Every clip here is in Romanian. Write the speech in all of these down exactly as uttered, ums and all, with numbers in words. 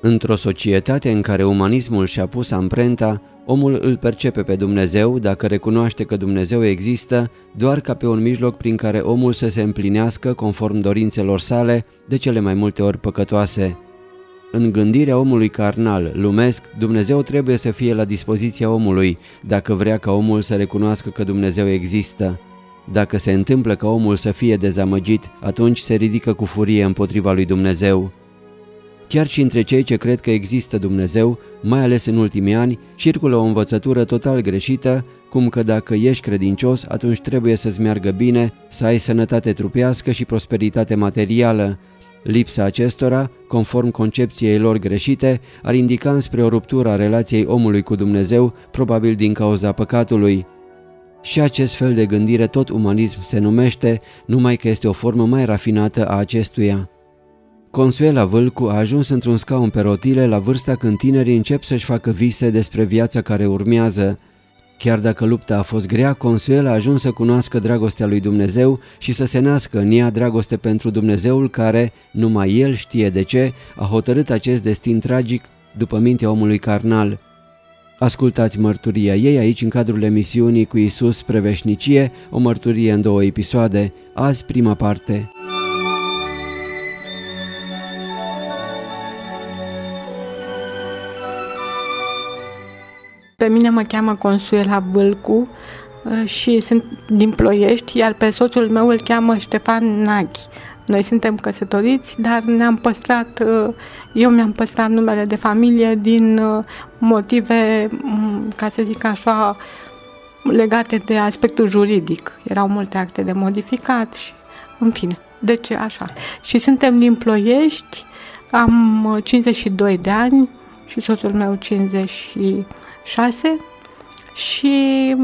Într-o societate în care umanismul și-a pus amprenta, omul îl percepe pe Dumnezeu, dacă recunoaște că Dumnezeu există, doar ca pe un mijloc prin care omul să se împlinească conform dorințelor sale, de cele mai multe ori păcătoase. În gândirea omului carnal, lumesc, Dumnezeu trebuie să fie la dispoziția omului, dacă vrea ca omul să recunoască că Dumnezeu există. Dacă se întâmplă ca omul să fie dezamăgit, atunci se ridică cu furie împotriva lui Dumnezeu. Chiar și între cei ce cred că există Dumnezeu, mai ales în ultimii ani, circulă o învățătură total greșită, cum că dacă ești credincios, atunci trebuie să-ți meargă bine, să ai sănătate trupească și prosperitate materială. Lipsa acestora, conform concepției lor greșite, ar indica înspre o ruptură a relației omului cu Dumnezeu, probabil din cauza păcatului. Și acest fel de gândire tot umanism se numește, numai că este o formă mai rafinată a acestuia. Consuela Vâlcu a ajuns într-un scaun pe rotile la vârsta când tinerii încep să-și facă vise despre viața care urmează. Chiar dacă lupta a fost grea, Consuela a ajuns să cunoască dragostea lui Dumnezeu și să se nască în ea dragoste pentru Dumnezeul care, numai El știe de ce, a hotărât acest destin tragic după mintea omului carnal. Ascultați mărturia ei aici în cadrul emisiunii Cu Iisus spre veșnicie, o mărturie în două episoade. Azi prima parte. Pe mine mă cheamă Consuela Vâlcu și sunt din Ploiești, iar pe soțul meu îl cheamă Ștefan Nachi. Noi suntem căsătoriți, dar ne-am păstrat, eu mi-am păstrat numele de familie din motive, ca să zic așa, legate de aspectul juridic. Erau multe acte de modificat și, în fine, deci așa. Și suntem din Ploiești, am cincizeci și doi de ani și soțul meu cincizeci și șase și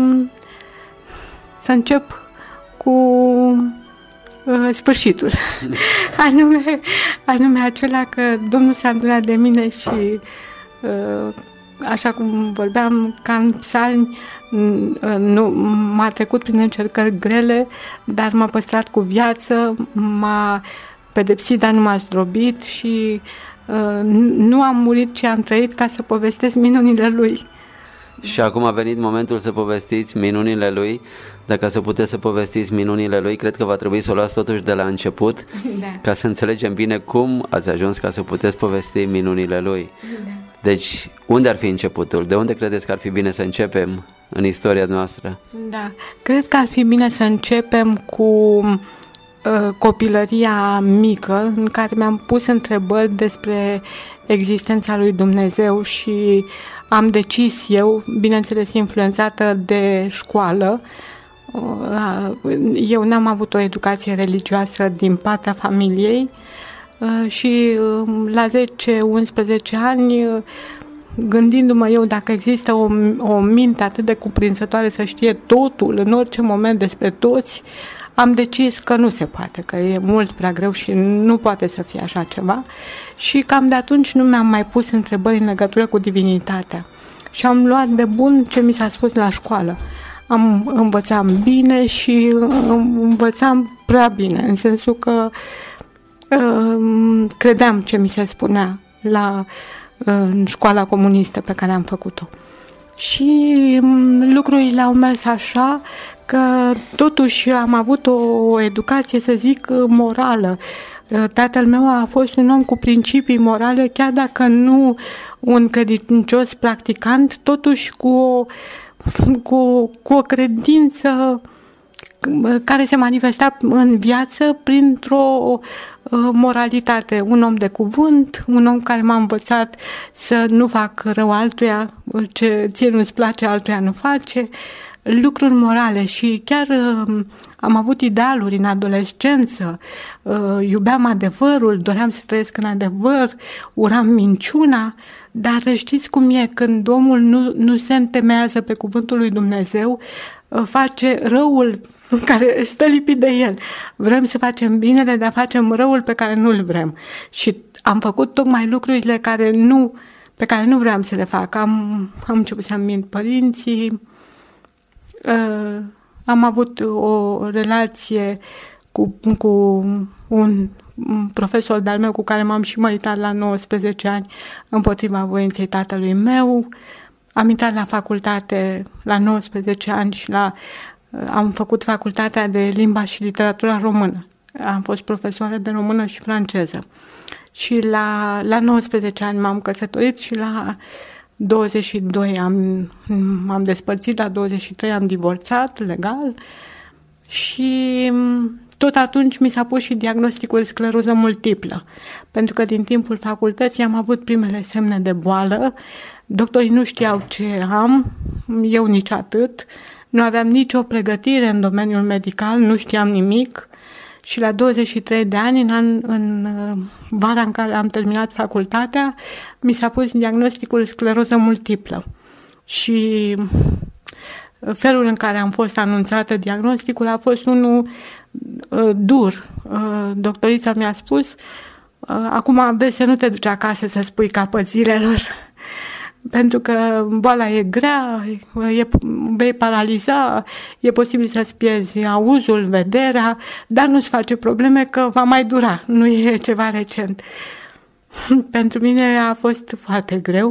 să încep cu uh, sfârșitul, anume, anume acela că Domnul s-a îndurat de mine și uh, așa cum vorbeam, ca în psalmi, uh, nu, m-a trecut prin încercări grele, dar m-a păstrat cu viață, m-a pedepsit, dar nu m-a zdrobit și uh, nu am murit, ci am trăit ca să povestesc minunile Lui. Și acum a venit momentul să povestiți minunile Lui. Dacă să puteți să povestiți minunile Lui, cred că va trebui să o luați totuși de la început, da, ca să înțelegem bine cum ați ajuns ca să puteți povesti minunile Lui. Da. Deci, unde ar fi începutul? De unde credeți că ar fi bine să începem în istoria noastră? Da, cred că ar fi bine să începem cu uh, copilăria mică, în care mi-am pus întrebări despre existența lui Dumnezeu și am decis eu, bineînțeles influențată de școală, eu n-am avut o educație religioasă din partea familiei și la zece unsprezece ani, gândindu-mă eu dacă există o, o minte atât de cuprinzătoare să știe totul în orice moment despre toți, am decis că nu se poate, că e mult prea greu și nu poate să fie așa ceva și cam de atunci nu mi-am mai pus întrebări în legătură cu divinitatea și am luat de bun ce mi s-a spus la școală. Am, învățam bine și învățam prea bine, în sensul că uh, credeam ce mi se spunea la, uh, în școala comunistă pe care am făcut-o. Și um, lucrurile au mers așa că totuși am avut o educație, să zic, morală. Tatăl meu a fost un om cu principii morale, chiar dacă nu un credincios practicant, totuși cu o, cu, cu o credință care se manifesta în viață printr-o moralitate. Un om de cuvânt, un om care m-a învățat să nu fac rău altuia, ce ție nu-ți place, altuia nu face, lucruri morale și chiar uh, am avut idealuri în adolescență, uh, iubeam adevărul, doream să trăiesc în adevăr, uram minciuna, dar știți cum e, când omul nu, nu se întemeiază pe cuvântul lui Dumnezeu, uh, face răul care stă lipit de el. Vrem să facem binele, dar facem răul pe care nu-l vrem. Și am făcut tocmai lucrurile care nu, pe care nu vreau să le fac. Am, am început să-mi mint părinții, Uh, am avut o relație cu, cu un profesor de-al meu cu care m-am și măritat la nouăsprezece ani împotriva voinței tatălui meu. Am intrat la facultate la nouăsprezece ani și la, am făcut facultatea de limba și literatura română. Am fost profesoară de română și franceză. Și la, la nouăsprezece ani m-am căsătorit și la douăzeci și doi am, m-am despărțit, la douăzeci și trei am divorțat legal și tot atunci mi s-a pus și diagnosticul scleroză multiplă, pentru că din timpul facultății am avut primele semne de boală, doctorii nu știau ce am, eu nici atât, nu aveam nicio pregătire în domeniul medical, nu știam nimic și la douăzeci și trei de ani, în, an, în vara în care am terminat facultatea, mi s-a pus diagnosticul scleroză multiplă și felul în care am fost anunțată diagnosticul a fost unul uh, dur. Uh, doctorița mi-a spus, uh, acum vezi să nu te duci acasă să spui capăt zilelor, pentru că boala e grea, e, vei paraliza, e posibil să-ți pierzi auzul, vederea, dar nu-ți face probleme că va mai dura, nu e ceva recent. Pentru mine a fost foarte greu.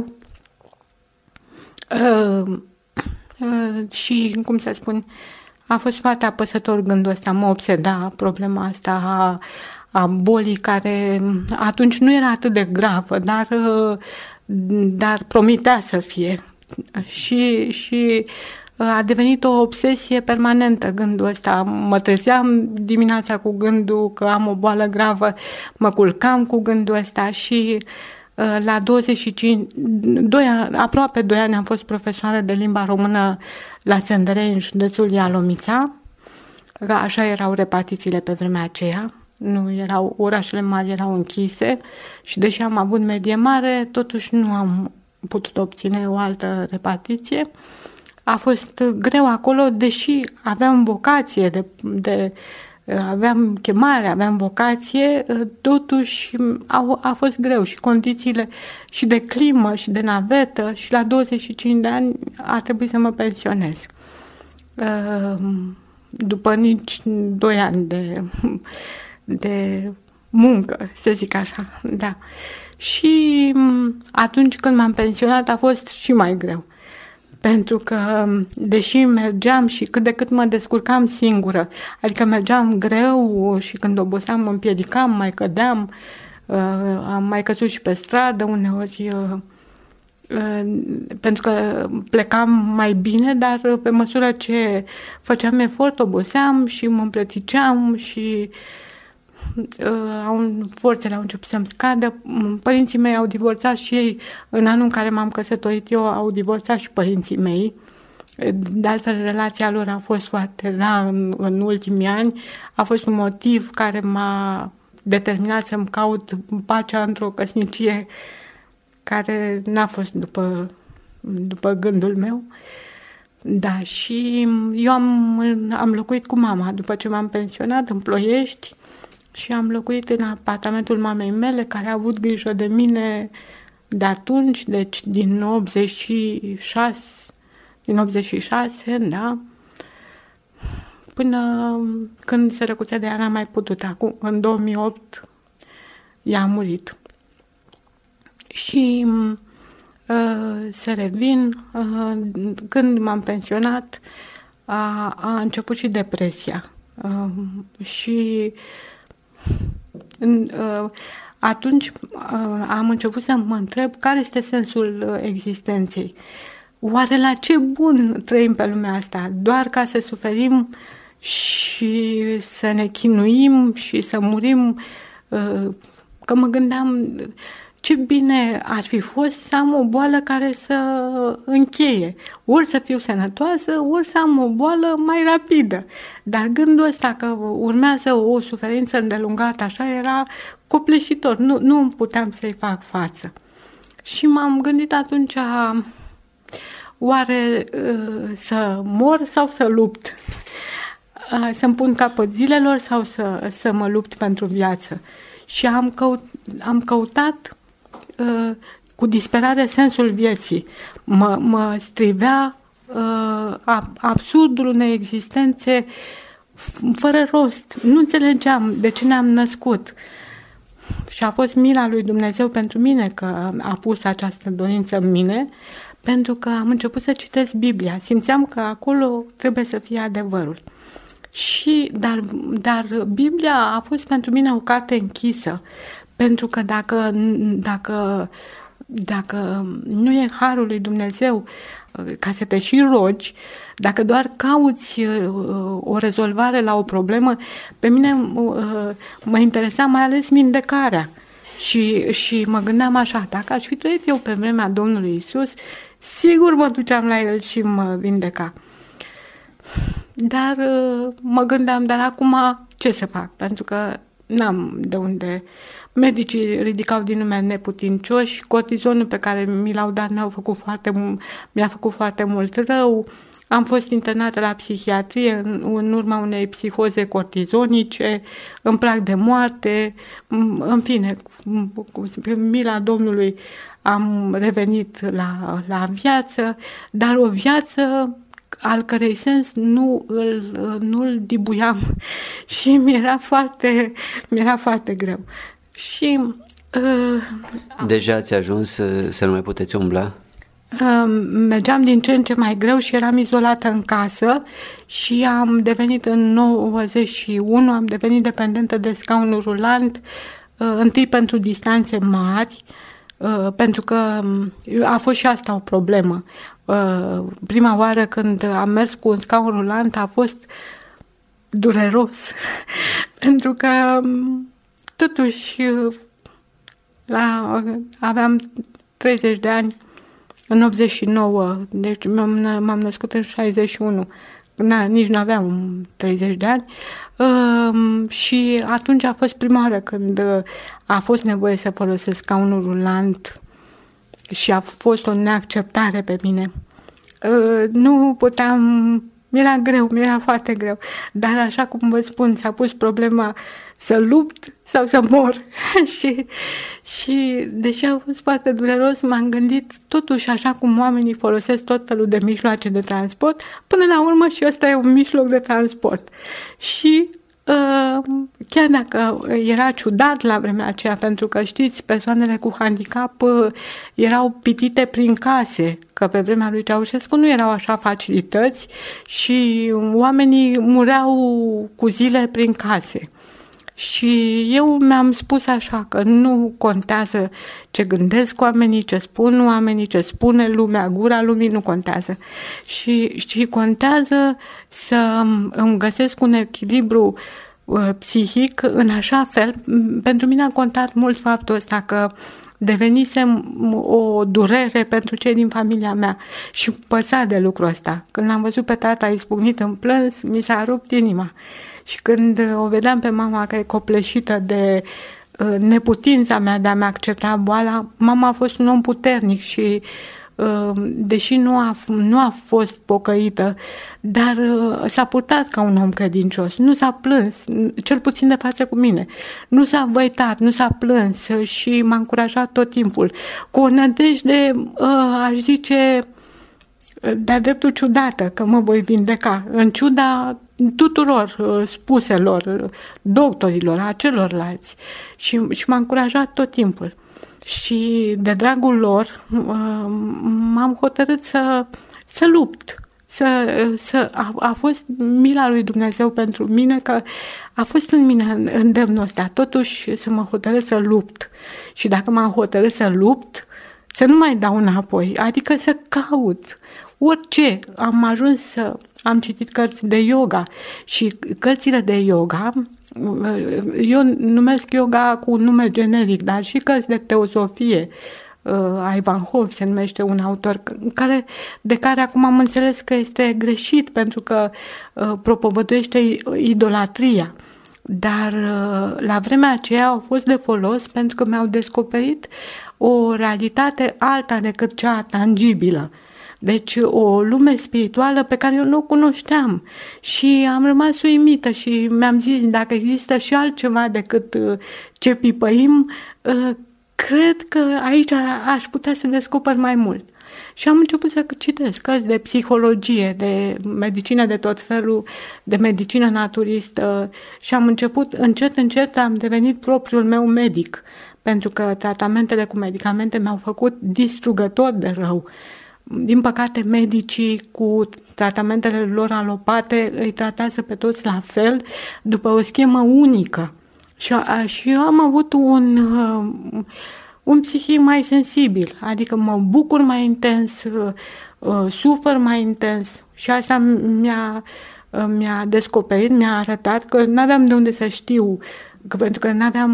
Uh, uh, și, cum să spun, a fost foarte apăsător gândul ăsta, mă obseda problema asta a, a bolii care atunci nu era atât de gravă, dar, dar promitea să fie. Și, și a devenit o obsesie permanentă gândul ăsta. Mă trezeam dimineața cu gândul că am o boală gravă, mă culcam cu gândul ăsta și la douăzeci și cinci, doi, aproape doi ani am fost profesoară de limba română la Țăndărei, în județul Ialomița. Așa erau repartițiile pe vremea aceea. Nu erau, orașele mari erau închise și deși am avut medie mare, totuși nu am putut obține o altă repartiție. A fost greu acolo, deși aveam vocație de, de aveam chemare, aveam vocație, totuși a, a fost greu și condițiile și de climă și de navetă și la douăzeci și cinci de ani a trebuit să mă pensionez. După nici doi ani de, de muncă, să zic așa, da. Și atunci când m-am pensionat a fost și mai greu. Pentru că, deși mergeam și cât de cât mă descurcam singură, adică mergeam greu și când oboseam mă împiedicam, mai cădeam, uh, am mai căzut și pe stradă uneori, uh, uh, pentru că plecam mai bine, dar pe măsură ce făceam efort, oboseam și mă împlăticeam și uh, forțele au început să-mi scadă. Părinții mei au divorțat și ei, în anul în care m-am căsătorit eu, au divorțat și părinții mei. De altfel, relația lor a fost foarte rea în, în ultimii ani. A fost un motiv care m-a determinat să-mi caut pacea într-o căsnicie care n-a fost după, după gândul meu. Da, și eu am, am locuit cu mama după ce m-am pensionat în Ploiești și am locuit în apartamentul mamei mele, care a avut grijă de mine de atunci, deci din optzeci și șase, din optzeci și șase, da, până când se răcuțea de ea n-am mai putut. Acum, în două mii opt, ea a murit. Și uh, să revin, uh, când m-am pensionat, a, a început și depresia. Uh, și uh, atunci uh, am început să mă întreb care este sensul existenței. Oare la ce bun trăim pe lumea asta? Doar ca să suferim și să ne chinuim și să murim? Uh, că mă gândeam ce bine ar fi fost să am o boală care să încheie. Ori să fiu sănătoasă, ori să am o boală mai rapidă. Dar gândul ăsta că urmează o suferință îndelungată, așa, era copleșitor. Nu, nu puteam să-i fac față. Și m-am gândit atunci, oare să mor sau să lupt? Să-mi pun capăt zilelor sau să, să mă lupt pentru viață? Și am, căut, am căutat uh, cu disperare sensul vieții. Mă, mă strivea uh, absurdul unei existențe fără rost. Nu înțelegeam de ce ne-am născut. și a fost mila lui Dumnezeu pentru mine că a pus această dorință în mine, pentru că am început să citesc Biblia. Simțeam că acolo trebuie să fie adevărul. Și, dar, dar Biblia a fost pentru mine o carte închisă, pentru că dacă, dacă, dacă nu e harul lui Dumnezeu ca să te și rogi, dacă doar cauți o rezolvare la o problemă, pe mine mă interesa mai ales vindecarea. Și, și mă gândeam așa, dacă aș fi trăit eu pe vremea Domnului Iisus, sigur mă duceam la El și mă vindeca. Dar mă gândeam, dar acum ce să fac? Pentru că n-am de unde. Medicii ridicau din numeri neputincioși, cortizonul pe care mi l-au dat mi-a făcut foarte, mi-a făcut foarte mult rău. Am fost internată la psihiatrie în, în urma unei psihoze cortizonice, în prag de moarte. În fine, cu mila Domnului am revenit la, la viață, dar o viață al cărei sens nu îl, nu-l dibuiam și mi-era foarte, mi-era foarte greu. Și uh, deja ați ajuns să, să nu mai puteți umbla? Uh, mergeam din ce în ce mai greu și eram izolată în casă și am devenit în nouăzeci și unu, am devenit dependentă de scaunul rulant, uh, întâi pentru distanțe mari, uh, pentru că a fost și asta o problemă. Uh, prima oară când am mers cu un scaun rulant a fost dureros, pentru că totuși la, aveam treizeci de ani în optzeci și nouă, deci m-am, m-am născut în șaizeci și unu, Na, nici nu aveam treizeci de ani uh, și atunci a fost prima oară când a fost nevoie să folosesc scaunul rulant și a fost o neacceptare pe mine. Uh, nu puteam, mi-era greu, mi-era foarte greu, dar așa cum vă spun, s-a pus problema să lupt sau să mor. și, și deși a fost foarte dureros, m-am gândit totuși așa cum oamenii folosesc tot felul de mijloace de transport, până la urmă și ăsta e un mijloc de transport. Și uh, chiar dacă era ciudat la vremea aceea, pentru că știți, persoanele cu handicap uh, erau pitite prin case, că pe vremea lui Ceaușescu nu erau așa facilități și oamenii mureau cu zile prin case. Și eu mi-am spus așa că nu contează ce gândesc oamenii, ce spun oamenii, ce spune lumea, gura lumii, nu contează. Și, și contează să îmi găsesc un echilibru uh, psihic în așa fel. Pentru mine a contat mult faptul ăsta că devenisem o durere pentru cei din familia mea și păsa de lucrul ăsta. Când l-am văzut pe tata izbucnit în plâns, mi s-a rupt inima. Și când o vedeam pe mama că e copleșită de uh, neputința mea de a-mi accepta boala, mama a fost un om puternic și uh, deși nu a, nu a fost pocăită, dar uh, s-a purtat ca un om credincios. Nu s-a plâns, cel puțin de față cu mine. Nu s-a văitat, nu s-a plâns și m-a încurajat tot timpul. Cu o nădejde, uh, aș zice, de-a dreptul ciudată că mă voi vindeca, în ciuda tuturor uh, spuselor, doctorilor, a celorlalți. Și, și m-a încurajat tot timpul. Și de dragul lor uh, m-am hotărât să, să lupt. Să, să, a, a fost mila lui Dumnezeu pentru mine, că a fost în mine îndemnul ăsta, totuși să mă hotărăsc să lupt. Și dacă m-am hotărât să lupt, să nu mai dau înapoi, adică să caut orice. Am ajuns să am citit cărți de yoga și cărțile de yoga, eu numesc yoga cu un nume generic, dar și cărți de teosofie, Ivan Hov se numește un autor care, de care acum am înțeles că este greșit pentru că propovăduiește idolatria. Dar la vremea aceea au fost de folos pentru că mi-au descoperit o realitate alta decât cea tangibilă. Deci o lume spirituală pe care eu nu o cunoșteam și am rămas uimită și mi-am zis, dacă există și altceva decât ce pipăim, cred că aici aș putea să descoper mai mult. Și am început să citesc cărți de psihologie, de medicină de tot felul, de medicină naturistă și am început, încet, încet am devenit propriul meu medic, pentru că tratamentele cu medicamente mi-au făcut distrugător de rău. Din păcate, medicii cu tratamentele lor alopate îi tratează pe toți la fel, după o schemă unică. Și, și eu am avut un, un psihic mai sensibil, adică mă bucur mai intens, sufăr mai intens și asta mi-a, mi-a descoperit, mi-a arătat că nu aveam de unde să știu, că, pentru că nu aveam,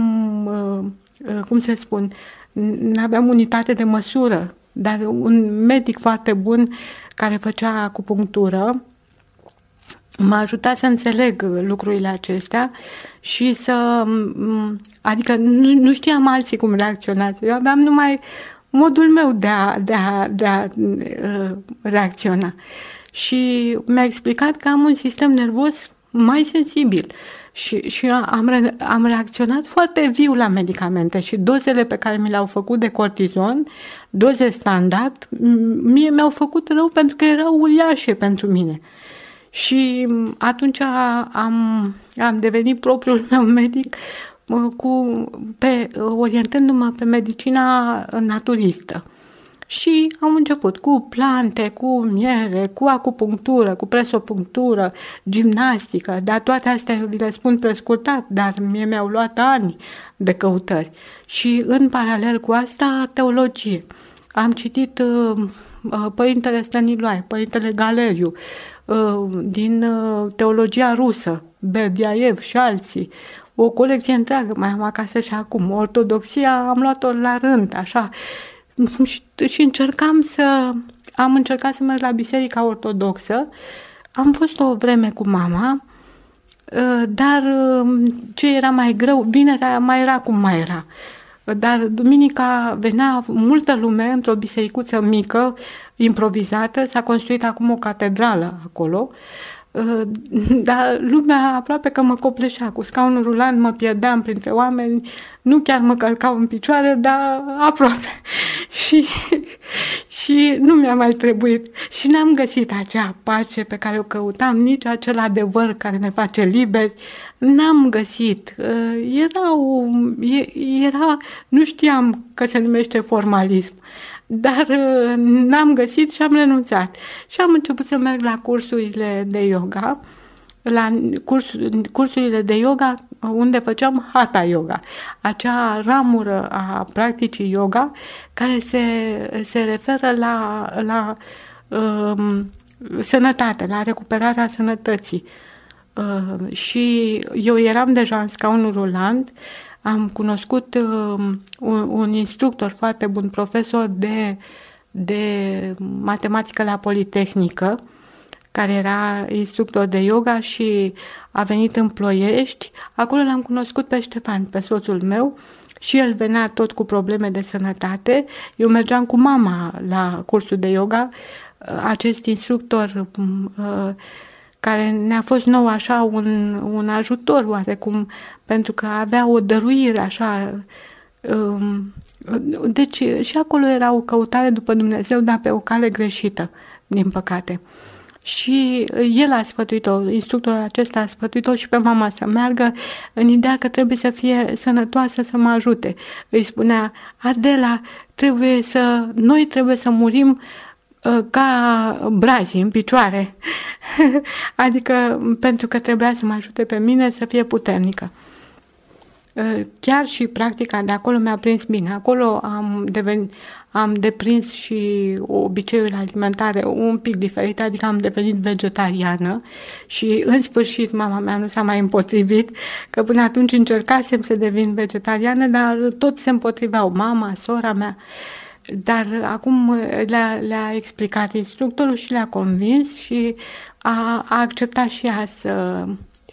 cum să spun, nu aveam unitate de măsură, dar un medic foarte bun care făcea acupunctură m-a ajutat să înțeleg lucrurile acestea și să... Adică nu, nu știam alții cum reacționează. Eu aveam numai modul meu de a, de a, de a uh, reacționa. Și mi-a explicat că am un sistem nervos mai sensibil. Și, și am, re, am reacționat foarte viu la medicamente și dozele pe care mi le-au făcut de cortizon, doze standard, mie mi-au făcut rău pentru că erau uriașe pentru mine. Și atunci am, am devenit propriul meu medic cu, pe, orientându-mă pe medicina naturistă. Și am început cu plante, cu miere, cu acupunctură, cu presopunctură, gimnastică, dar toate astea eu le spun prescurtat, dar mie mi-au luat ani de căutări. Și în paralel cu asta, teologie. Am citit uh, Părintele Stăniloae, Părintele Galeriu, uh, din uh, teologia rusă, Berdiaev și alții. O colecție întreagă mai am acasă și acum. Ortodoxia am luat-o la rând, așa. Și, și încercam să... Am încercat să merg la biserica ortodoxă. Am fost o vreme cu mama, dar ce era mai greu, vinerea mai era cum mai era. Dar duminica venea multă lume într-o bisericuță mică, improvizată, s-a construit acum o catedrală acolo, dar lumea aproape că mă copleșea cu scaunul rulant, mă pierdeam printre oameni, nu chiar mă călcau în picioare, dar aproape. Și, și nu mi-a mai trebuit. Și n-am găsit acea pace pe care o căutam, nici acel adevăr care ne face liberi. N-am găsit. Era, o, era, nu știam că se numește formalism, dar n-am găsit și am renunțat. Și am început să merg la cursurile de yoga, la curs, cursurile de yoga unde făceam Hatha Yoga, acea ramură a practicii yoga care se, se referă la, la um, sănătate, la recuperarea sănătății. Uh, și eu eram deja în scaunul rulant, am cunoscut uh, un, un instructor foarte bun, profesor de, de matematică la Politehnică, care era instructor de yoga și a venit în Ploiești. Acolo l-am cunoscut pe Ștefan, pe soțul meu, și el venea tot cu probleme de sănătate. Eu mergeam cu mama la cursul de yoga. Acest instructor uh, care ne-a fost nou așa un, un ajutor oarecum, pentru că avea o dăruire așa. Um, deci și acolo era o căutare după Dumnezeu, dar pe o cale greșită, din păcate. Și el a sfătuit-o, instructorul acesta a sfătuit-o și pe mama să meargă în ideea că trebuie să fie sănătoasă, să mă ajute. Îi spunea: Adela, trebuie să, noi trebuie să murim ca brazii în picioare. Adică pentru că trebuia să mă ajute pe mine să fie puternică. Chiar și practica de acolo mi-a prins bine. Acolo am, devenit, am deprins și obiceiurile alimentare un pic diferite, adică am devenit vegetariană și în sfârșit mama mea nu s-a mai împotrivit, că până atunci încercasem să devin vegetariană, dar toți se împotriveau, mama, sora mea. Dar acum le-a, le-a explicat instructorul și le-a convins și a, a acceptat și ea să,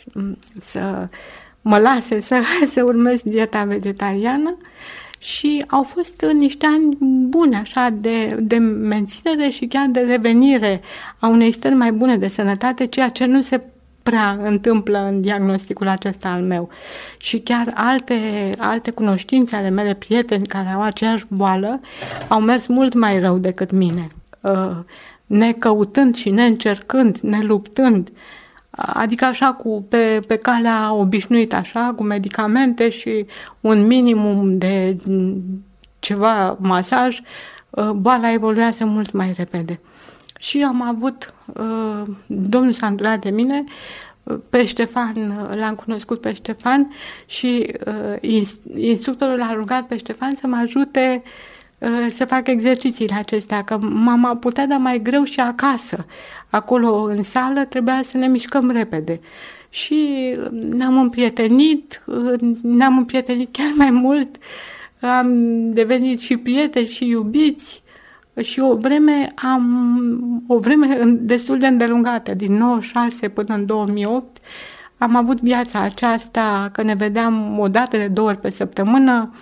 să mă lase să, să urmez dieta vegetariană și au fost niște ani buni așa de, de menținere și chiar de revenire a unei stări mai bune de sănătate, ceea ce nu se prea întâmplă în diagnosticul acesta al meu. Și chiar alte, alte cunoștințe ale mele, prieteni care au aceeași boală, au mers mult mai rău decât mine. necăutând și neîncercând, neluptând, adică așa cu, pe, pe calea obișnuită, așa, cu medicamente și un minimum de ceva masaj, boala evoluează mult mai repede. Și am avut, domnul s-a îndurat de mine, pe Ștefan, l-am cunoscut pe Ștefan și instructorul l-a rugat pe Ștefan să mă ajute să fac exercițiile acestea, că m-am putea da mai greu și acasă. Acolo, în sală, trebuia să ne mișcăm repede. Și ne-am împrietenit, ne-am împrietenit chiar mai mult, am devenit și prieteni și iubiți și o vreme, am, o vreme destul de îndelungată, din nouăzeci și șase până în două mii opt, am avut viața aceasta, că ne vedeam o dată de două ori pe săptămână,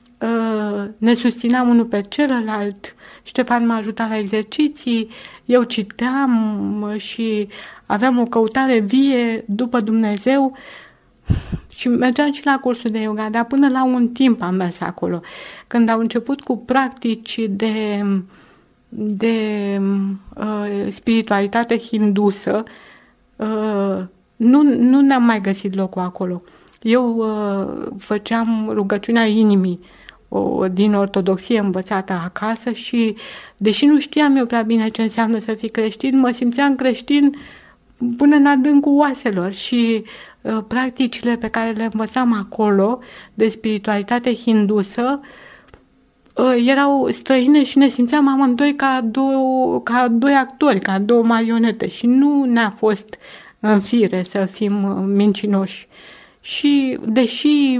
ne susțineam unul pe celălalt, Ștefan m-a ajutat la exerciții, eu citeam și aveam o căutare vie după Dumnezeu și mergeam și la cursul de yoga, dar până la un timp am mers acolo. Când au început cu practici de, de uh, spiritualitate hindusă, uh, nu, nu ne-am mai găsit locul acolo. Eu uh, făceam rugăciunea inimii o, din ortodoxie învățată acasă și, deși nu știam eu prea bine ce înseamnă să fii creștin, mă simțeam creștin până în adâncul oaselor și uh, practicile pe care le învățam acolo de spiritualitate hindusă uh, erau străine și ne simțeam amândoi ca, două, ca doi actori, ca două marionete și nu ne-a fost în fire să fim uh, mincinoși. Și deși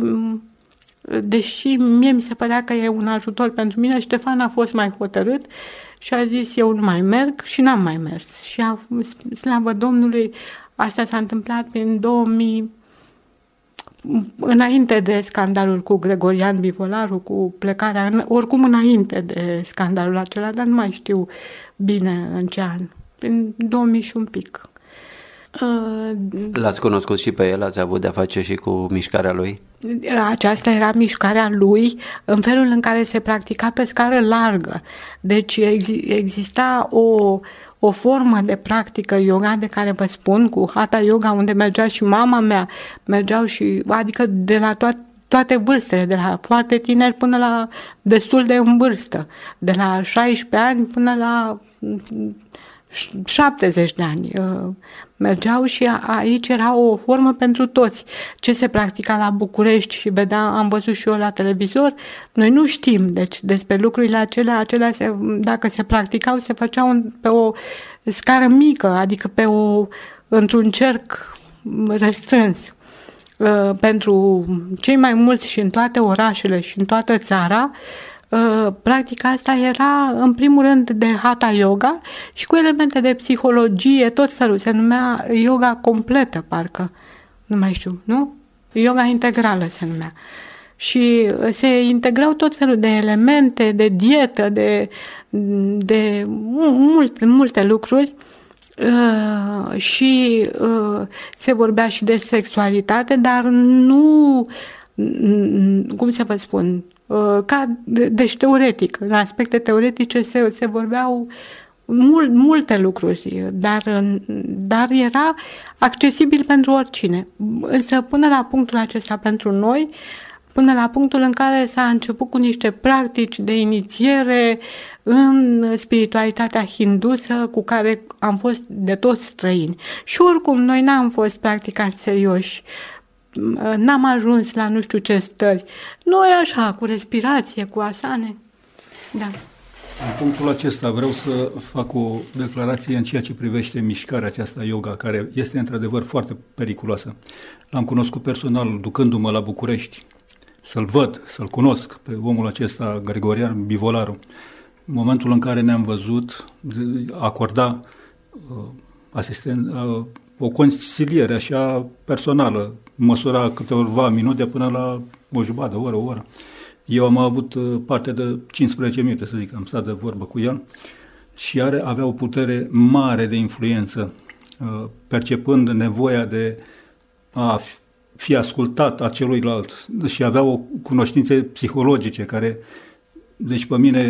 deși mie mi se părea că e un ajutor pentru mine, Ștefan a fost mai hotărât și a zis eu nu mai merg și n-am mai mers. Și a, slavă Domnului, asta s-a întâmplat prin două mii, înainte de scandalul cu Gregorian Bivolaru, cu plecarea, oricum înainte de scandalul acela, dar nu mai știu bine în ce an, prin două mii și un pic. L-ați cunoscut și pe el? Ați avut de-a face și cu mișcarea lui? Aceasta era mișcarea lui în felul în care se practica pe scară largă. Deci exista o, o formă de practică yoga de care vă spun, cu Hatha Yoga, unde mergea și mama mea, mergeau și, adică de la toate toate vârstele, de la foarte tineri până la destul de în vârstă, de la șaisprezece ani până la șaptezeci de ani mergeau și aici era o formă pentru toți. Ce se practica la București și vedeam, am văzut și eu la televizor, noi nu știm, deci despre lucrurile acelea, acelea se, dacă se practicau, se făceau pe o scară mică, adică pe o, într-un cerc restrâns. Pentru cei mai mulți și în toate orașele și în toată țara, practica asta era în primul rând de Hatha Yoga și cu elemente de psihologie, tot felul, se numea yoga completă, parcă, nu mai știu, nu? Yoga integrală se numea. Și se integrau tot felul de elemente, de dietă, de, de multe, multe lucruri uh, și uh, se vorbea și de sexualitate, dar nu, cum să vă spun, ca, deci teoretic, în aspecte teoretice se, se vorbeau mult, multe lucruri, dar, dar era accesibil pentru oricine. Însă până la punctul acesta pentru noi, până la punctul în care s-a început cu niște practici de inițiere în spiritualitatea hindusă cu care am fost de toți străini. Și oricum noi n-am fost practicanți serioși, n-am ajuns la nu știu ce stări. Noi așa, cu respirație, cu asane. Da. În punctul acesta vreau să fac o declarație în ceea ce privește mișcarea aceasta yoga, care este într-adevăr foarte periculoasă. L-am cunoscut personal ducându-mă la București, să-l văd, să-l cunosc pe omul acesta, Gregorian Bivolaru. În momentul în care ne-am văzut, acorda uh, asisten, uh, o consiliere așa personală, măsura câteva minute până la o jumătate, o oră, o oră. Eu am avut parte de cincisprezece minute, să zic, am stat de vorbă cu el și are, avea o putere mare de influență, percepând nevoia de a fi ascultat a celuilalt și avea o cunoștințe psihologice care, deci pe mine,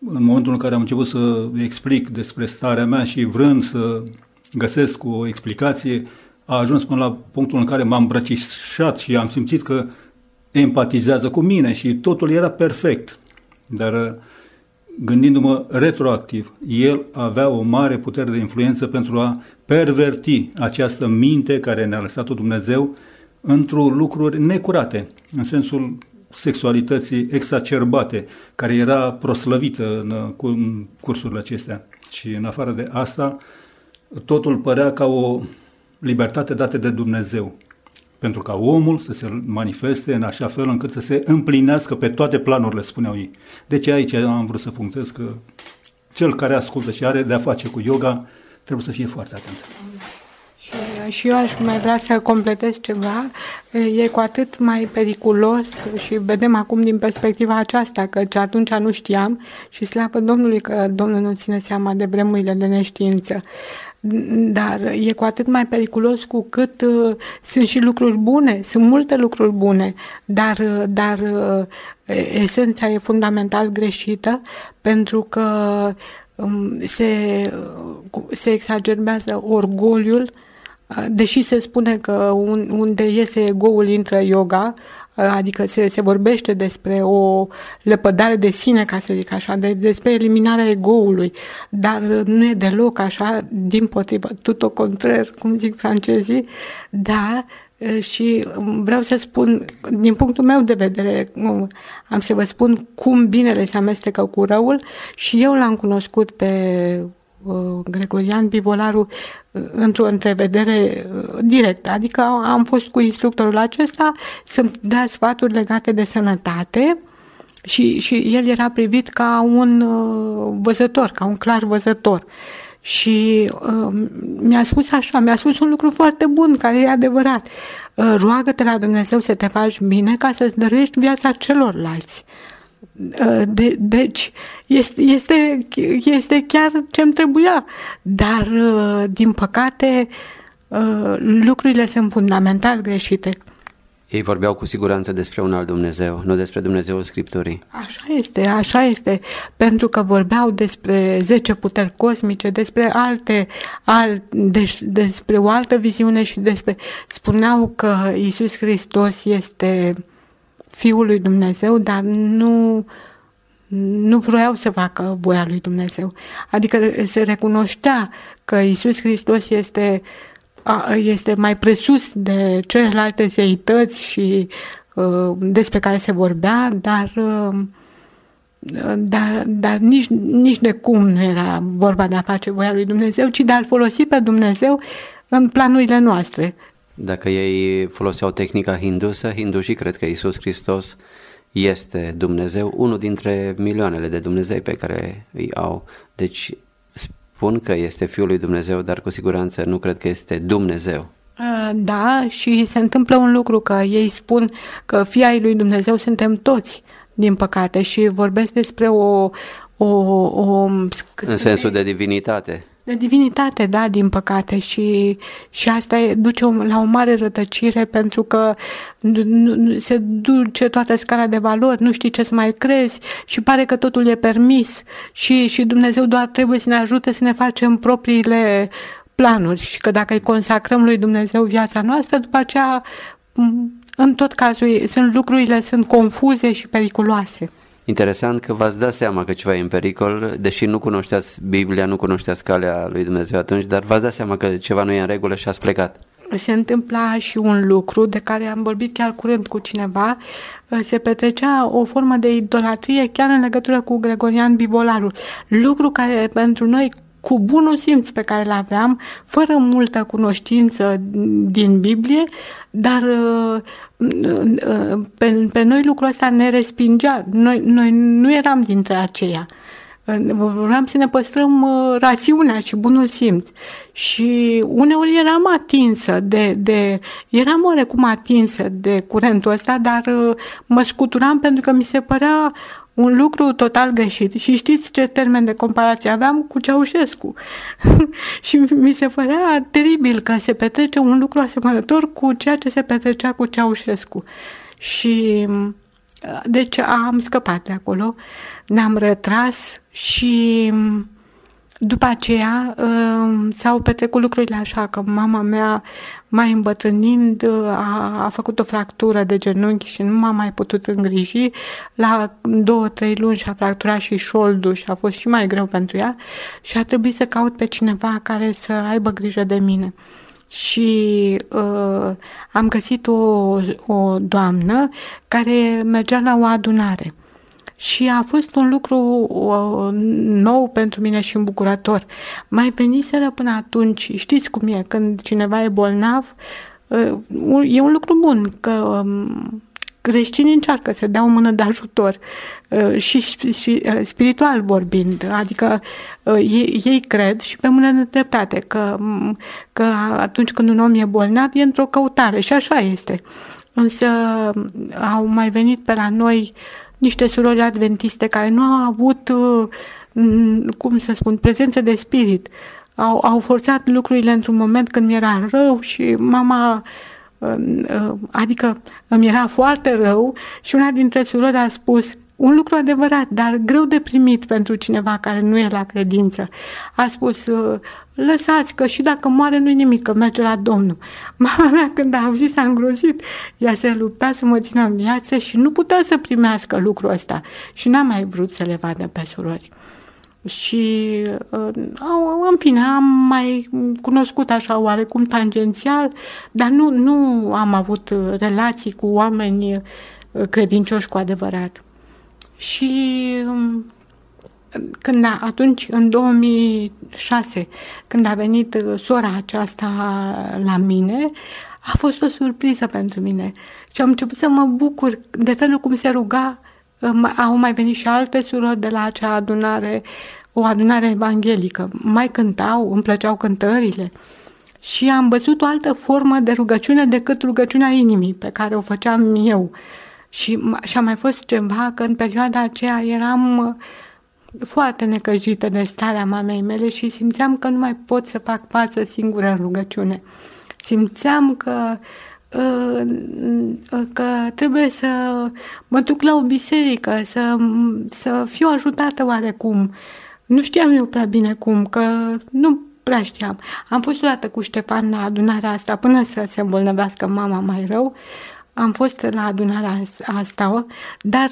în momentul în care am început să explic despre starea mea și vrând să găsesc o explicație, a ajuns până la punctul în care m-am îmbrățișat și am simțit că empatizează cu mine și totul era perfect. Dar gândindu-mă retroactiv, el avea o mare putere de influență pentru a perverti această minte care ne-a lăsat-o Dumnezeu într-o lucruri necurate, în sensul sexualității exacerbate, care era proslăvită în, în cursurile acestea. Și în afară de asta, totul părea ca o libertate dată de Dumnezeu, pentru ca omul să se manifeste în așa fel încât să se împlinească pe toate planurile, spuneau ei. Deci aici am vrut să punctez că cel care ascultă și are de-a face cu yoga trebuie să fie foarte atent. Și, și eu aș mai vrea să completez ceva. E cu atât mai periculos și vedem acum din perspectiva aceasta, că atunci nu știam și slavă Domnului că Domnul nu ține seama de vremurile de neștiință. Dar e cu atât mai periculos cu cât uh, sunt și lucruri bune, sunt multe lucruri bune, dar, uh, dar uh, esența e fundamental greșită, pentru că um, se, uh, se exagerează orgoliul, uh, deși se spune că un, unde iese ego-ul intră yoga, adică se, se vorbește despre o lepădare de sine, ca să zic așa, de, despre eliminarea egoului, dar nu e deloc așa, dimpotrivă, tout au contraire, cum zic francezii, da, și vreau să spun, din punctul meu de vedere, am să vă spun cum binele se amestecă cu răul și eu l-am cunoscut pe Gregorian Bivolaru într-o întrevedere directă, adică am fost cu instructorul acesta să-mi dea sfaturi legate de sănătate și, și el era privit ca un văzător, ca un clar văzător. Și uh, mi-a spus așa, mi-a spus un lucru foarte bun, care e adevărat. Uh, roagă-te la Dumnezeu să te faci bine ca să-ți dăruiești viața celorlalți. De, deci este, este, este chiar ce-mi trebuia, dar din păcate lucrurile sunt fundamental greșite. Ei vorbeau cu siguranță despre un alt Dumnezeu, nu despre Dumnezeul Scripturii. Așa este, așa este, pentru că vorbeau despre zece puteri cosmice, despre alte, alt, des, despre o altă viziune și despre, spuneau că Iisus Hristos este Fiul lui Dumnezeu, dar nu, nu vroiau să facă voia lui Dumnezeu. Adică se recunoștea că Iisus Hristos este, este mai presus de celelalte zeități și uh, despre care se vorbea, dar, uh, dar, dar nici, nici de cum nu era vorba de a face voia lui Dumnezeu, ci de a-L folosi pe Dumnezeu în planurile noastre. Dacă ei foloseau tehnica hindusă, hindușii cred că Iisus Hristos este Dumnezeu, unul dintre milioanele de Dumnezei pe care îi au. Deci spun că este Fiul lui Dumnezeu, dar cu siguranță nu cred că este Dumnezeu. Da, și se întâmplă un lucru, că ei spun că fii ai lui Dumnezeu suntem toți, din păcate, și vorbesc despre o... o, o în sensul de divinitate. De divinitate, da, din păcate, și, și asta duce la o mare rătăcire, pentru că se duce toată scala de valori, nu știi ce să mai crezi și pare că totul e permis și, și Dumnezeu doar trebuie să ne ajute să ne facem propriile planuri și că dacă îi consacrăm lui Dumnezeu viața noastră, după aceea, în tot cazul, sunt, lucrurile sunt confuze și periculoase. Interesant că v-ați dat seama că ceva e în pericol, deși nu cunoșteați Biblia, nu cunoșteați calea lui Dumnezeu atunci, dar v-ați dat seama că ceva nu e în regulă și ați plecat. Se întâmpla și un lucru de care am vorbit chiar curând cu cineva, se petrecea o formă de idolatrie chiar în legătură cu Gregorian Bivolaru, lucru care pentru noi, cu bunul simț pe care îl aveam, fără multă cunoștință din Biblie, dar pe, pe noi lucrul ăsta ne respingea. Noi, noi nu eram dintre aceia. Vreau să ne păstrăm rațiunea și bunul simț. Și uneori eram atinsă de, de eram oarecum atinsă de curentul ăsta, dar mă scuturam pentru că mi se părea un lucru total greșit. Și știți ce termen de comparație aveam? Cu Ceaușescu. Și mi se părea teribil că se petrece un lucru asemănător cu ceea ce se petrecea cu Ceaușescu. Și Deci am scăpat de acolo, ne-am retras și după aceea s-au petrecut lucrurile așa, că mama mea, mai îmbătrânind, a, a făcut o fractură de genunchi și nu m-a mai putut îngriji. La două, trei luni și-a fracturat și șoldul și a fost și mai greu pentru ea și a trebuit să caut pe cineva care să aibă grijă de mine. Și uh, am găsit o, o doamnă care mergea la o adunare. Și a fost un lucru uh, nou pentru mine și îmbucurător. Mai veniseră până atunci, știți cum e, când cineva e bolnav, uh, e un lucru bun, că um, creștinii încearcă să dea o mână de ajutor uh, și, și uh, spiritual vorbind, adică uh, ei, ei cred și pe mână de dreptate că, că atunci când un om e bolnav e într-o căutare și așa este. Însă au mai venit pe la noi niște surori adventiste care nu au avut, cum să spun, prezență de spirit. Au, au forțat lucrurile într-un moment când mi-era rău și mama, adică îmi era foarte rău și una dintre surori a spus un lucru adevărat, dar greu de primit pentru cineva care nu e la credință. A spus, lăsați că și dacă moare nu-i nimic, că merge la Domnul. Mama mea când a auzit s-a îngrozit, ea se lupta să mă țină în viață și nu putea să primească lucrul ăsta și n-a mai vrut să le vadă pe surori. Și în fine am mai cunoscut așa oarecum tangențial, dar nu, nu am avut relații cu oameni credincioși cu adevărat. Și când a, atunci, în două mii șase, când a venit sora aceasta la mine, a fost o surpriză pentru mine. Și am început să mă bucur de felul cum se ruga. Au mai venit și alte surori de la acea adunare, o adunare evanghelică. Mai cântau, îmi plăceau cântările. Și am văzut o altă formă de rugăciune decât rugăciunea inimii pe care o făceam eu. Și, și a mai fost ceva că în perioada aceea eram foarte necăjită de starea mamei mele și simțeam că nu mai pot să fac față singură în rugăciune. Simțeam că, că trebuie să mă duc la o biserică, să, să fiu ajutată oarecum. Nu știam eu prea bine cum, că nu prea știam. Am fost odată cu Ștefan la adunarea asta până să se îmbolnăvească mama mai rău. Am fost la adunarea asta, dar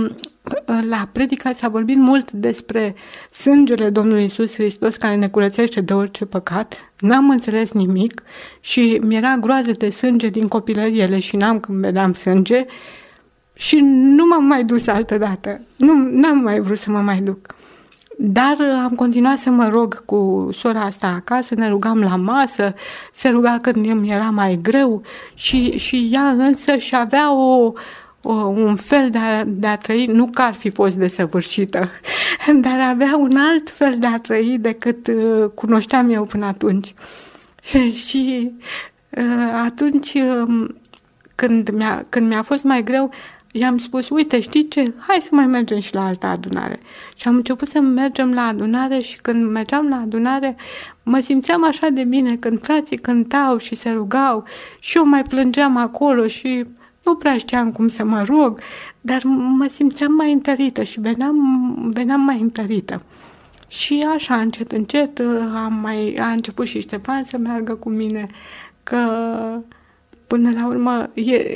la predică s-a vorbit mult despre sângele Domnului Iisus Hristos care ne curățește de orice păcat. N-am înțeles nimic și mi-era groază de sânge din copilărie, leșinam când vedeam sânge și nu m-am mai dus altă dată. Nu, n-am mai vrut să mă mai duc. Dar am continuat să mă rog cu sora asta acasă, ne rugam la masă, se ruga când îmi era mai greu și, și ea însă și avea o, o, un fel de a, de a trăi, nu că ar fi fost desăvârșită, dar avea un alt fel de a trăi decât uh, cunoșteam eu până atunci. Și uh, atunci, uh, când, mi-a, când mi-a fost mai greu, i-am spus, uite, știi ce? Hai să mai mergem și la altă adunare. Și am început să mergem la adunare și când mergeam la adunare, mă simțeam așa de bine când frații cântau și se rugau și eu mai plângeam acolo și nu prea știam cum să mă rog, dar mă simțeam mai întărită și veneam, veneam mai întărită. Și așa, încet, încet, am mai, a început și Ștefan să meargă cu mine, că până la urmă,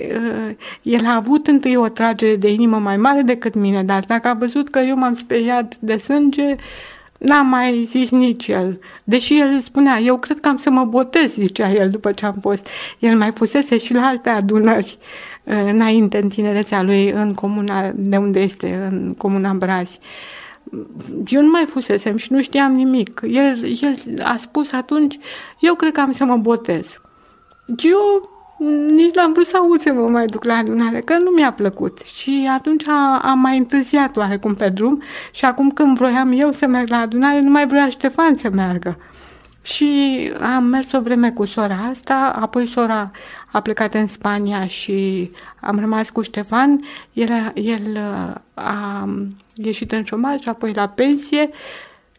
el a avut întâi o tragere de inimă mai mare decât mine, dar dacă a văzut că eu m-am speriat de sânge, n-a mai zis nici el. Deși el spunea, eu cred că am să mă botez, zicea el după ce am fost. El mai fusese și la alte adunări înainte, în tinerețea lui, în comuna de unde este, în comuna Brazi. Eu nu mai fusesem și nu știam nimic. El, el a spus atunci, eu cred că am să mă botez. Eu nici n-am vrut să aud să mă mai duc la adunare, că nu mi-a plăcut. Și atunci am mai întârziat oarecum pe drum și acum când vroiam eu să merg la adunare, nu mai vrea Ștefan să meargă. Și am mers o vreme cu sora asta, apoi sora a plecat în Spania și am rămas cu Ștefan. El, el a ieșit în șomaj și apoi la pensie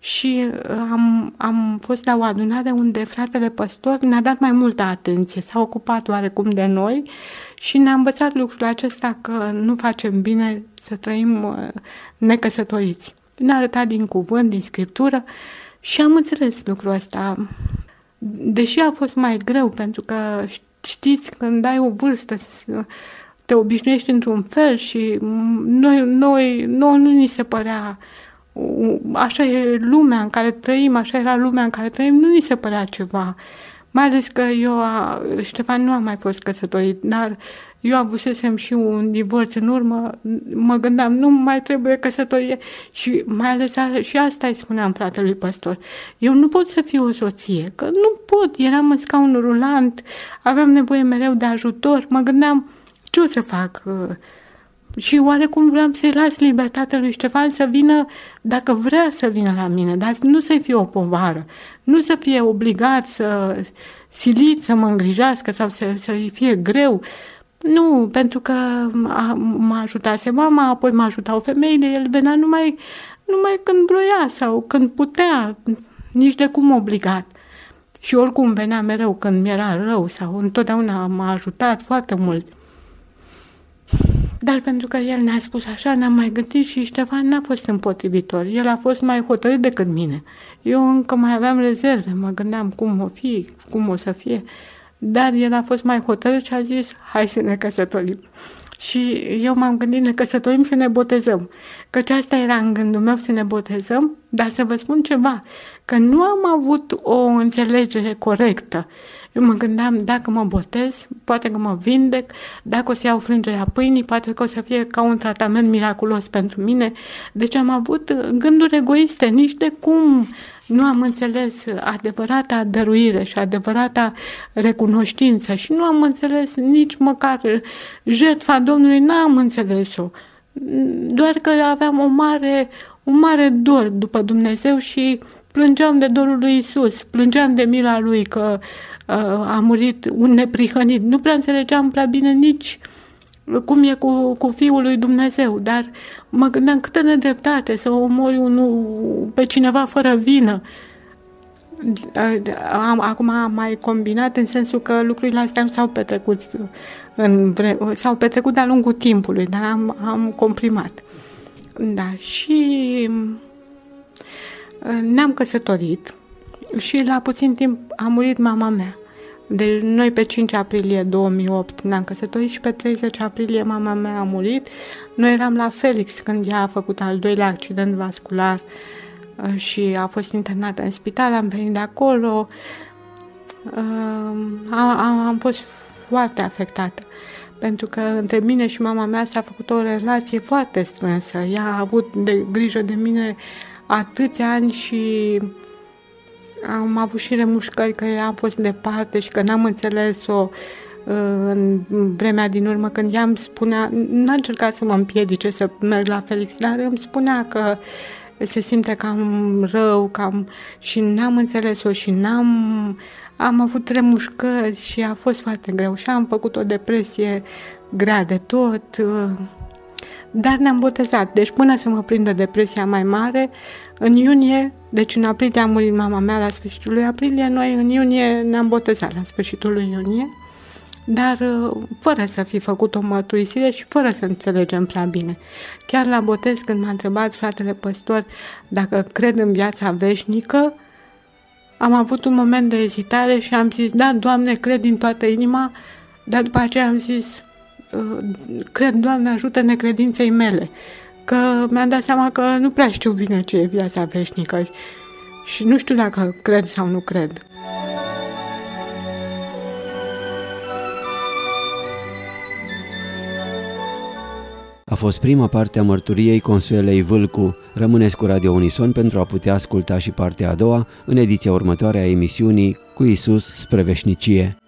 și am, am fost la o adunare unde fratele păstor ne-a dat mai multă atenție, s-a ocupat oarecum de noi și ne-a învățat lucrul acesta că nu facem bine să trăim necăsătoriți. Ne-a arătat din cuvânt, din Scriptură și am înțeles lucrul ăsta. Deși a fost mai greu, pentru că știți, când ai o vârstă, te obișnuiești într-un fel și noi, noi, noi nu ni se părea, așa e lumea în care trăim, așa era lumea în care trăim, nu ni se părea ceva. Mai ales că eu, Ștefan nu a mai fost căsătorit, dar eu avusesem și un divorț în urmă, mă gândeam, nu mai trebuie căsătorie și mai ales a, și asta îi spuneam fratelui păstor. Eu nu pot să fiu o soție, că nu pot, eram în scaun rulant, aveam nevoie mereu de ajutor, mă gândeam ce o să fac și oarecum vreau să-i las libertatea lui Ștefan să vină dacă vrea să vină la mine, dar nu să-i fie o povară, nu să fie obligat să silit să mă îngrijească sau să, să-i fie greu. Nu, pentru că m-a ajutase mama, apoi m-a ajutau femeile, el venea numai, numai când vroia sau când putea, nici de cum obligat. Și oricum venea mereu când mi-era rău sau întotdeauna m-a ajutat foarte mult. Dar pentru că el ne-a spus așa, ne-am mai gândit și Ștefan n-a fost împotrivitor. El a fost mai hotărât decât mine. Eu încă mai aveam rezerve, mă gândeam cum o fi, cum o să fie. Dar el a fost mai hotărât și a zis, hai să ne căsătorim. Și eu m-am gândit, ne căsătorim să ne botezăm. Căci asta era în gândul meu, să ne botezăm, dar să vă spun ceva, că nu am avut o înțelegere corectă. Eu mă gândeam, dacă mă botez, poate că mă vindec, dacă o să iau frângerea pâinii, poate că o să fie ca un tratament miraculos pentru mine. Deci am avut gânduri egoiste, nici de cum nu am înțeles adevărata dăruire și adevărata recunoștință și nu am înțeles nici măcar jertfa Domnului, n-am înțeles-o. Doar că aveam o mare, un mare dor după Dumnezeu și plângeam de dorul lui Iisus, plângeam de mila lui că uh, a murit un neprihănit. Nu prea înțelegeam prea bine nici cum e cu, cu Fiul lui Dumnezeu, dar mă gândeam câtă nedreptate să omori unul, pe cineva fără vină. Am, acum am mai combinat în sensul că lucrurile astea nu s-au petrecut, în vre, s-au petrecut de-a lungul timpului, dar am, am comprimat. Da, și ne-am căsătorit și la puțin timp a murit mama mea. Deci noi pe cinci aprilie două mii opt ne-am căsătorit și pe treizeci aprilie mama mea a murit. Noi eram la Felix când ea a făcut al doilea accident vascular și a fost internată în spital, am venit de acolo. Am, am fost foarte afectată, pentru că între mine și mama mea s-a făcut o relație foarte strânsă. Ea a avut de grijă de mine atâția ani și am avut și remușcări că ea a fost departe și că n-am înțeles-o în vremea din urmă când ea îmi spunea, n-a încercat să mă împiedice să merg la Felix, dar îmi spunea că se simte cam rău, cam... și n-am înțeles-o și n-am... am avut remușcări și a fost foarte greu și am făcut o depresie grea de tot, dar ne-am botezat. Deci până să mă prindă depresia mai mare, în iunie, deci în aprilie a murit mama mea la sfârșitul lui aprilie, noi în iunie ne-am botezat la sfârșitul lui iunie, dar fără să fi făcut o mărturisire și fără să înțelegem prea bine. Chiar la botez, când m-a întrebat fratele păstor dacă cred în viața veșnică, am avut un moment de ezitare și am zis, da, Doamne, cred din toată inima, dar după aceea am zis, cred, Doamne, ajută necredinței mele, că mi-am dat seama că nu prea știu bine ce e viața veșnică și nu știu dacă cred sau nu cred. A fost prima parte a mărturiei Consuelei Vâlcu. Rămâneți cu Radio Unison pentru a putea asculta și partea a doua în ediția următoare a emisiunii Cu Iisus spre veșnicie.